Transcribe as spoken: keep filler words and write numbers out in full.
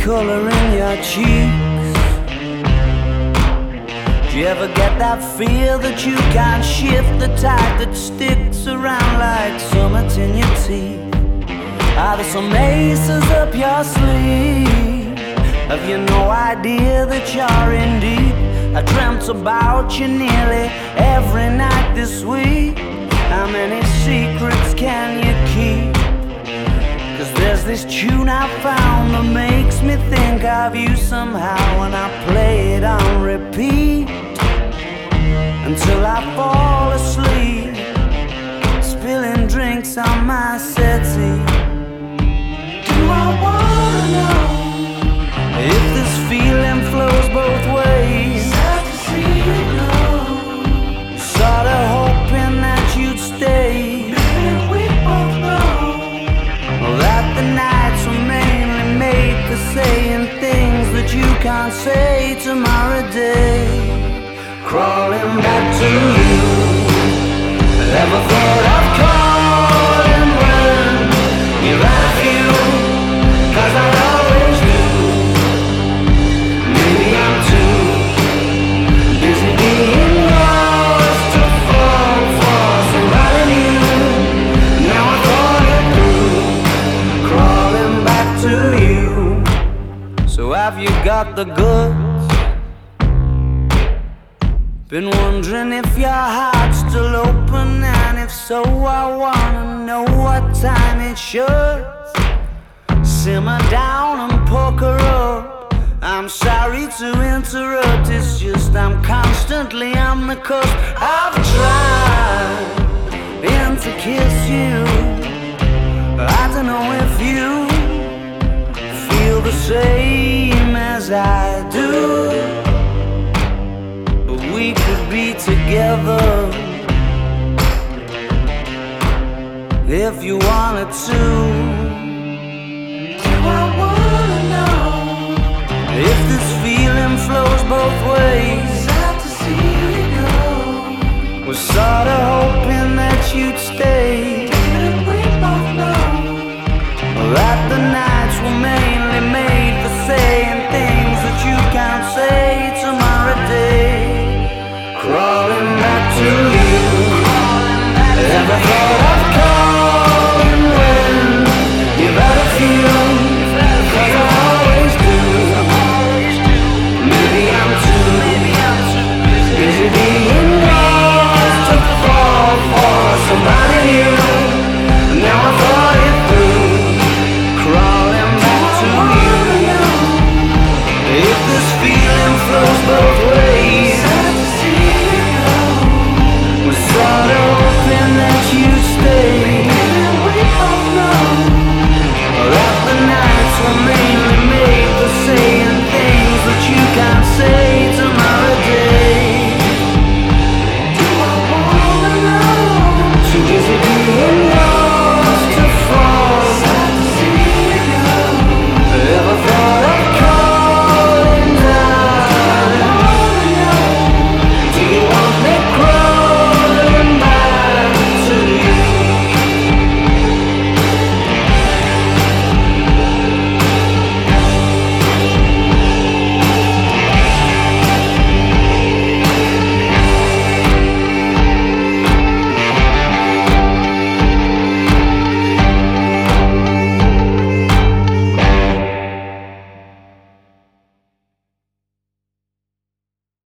color in your cheeks? Do you ever get that feel that you can't shift, the type that sticks around like summits in your teeth? Are there some aces up your sleeve? Have you no idea that you're in deep? I dreamt about you nearly every night this week. How many secrets can you keep? Cause there's this tune I found that makes me think of you somehow, and I play it on repeat until I fall asleep, spilling drinks on my settee. Do I wanna know if this feeling flows both ways? Sad to see you go. Sorta hoping that you'd stay. Maybe we both know that the nights were mainly made for saying things that you can't say tomorrow day. Crawling back to you, never thought of calling when you're out of you, cause I always do. Maybe I'm too busy being lost to fall for somebody new. Now I thought it through, crawling back to you. So have you got the goods? Been wondering if your heart's still open, and if so, I wanna know what time it should. Simmer down and poker up. I'm sorry to interrupt, it's just I'm constantly on the cusp. I've tried and to kiss you. I don't know if you feel the same as I do. We could be together if you wanted to.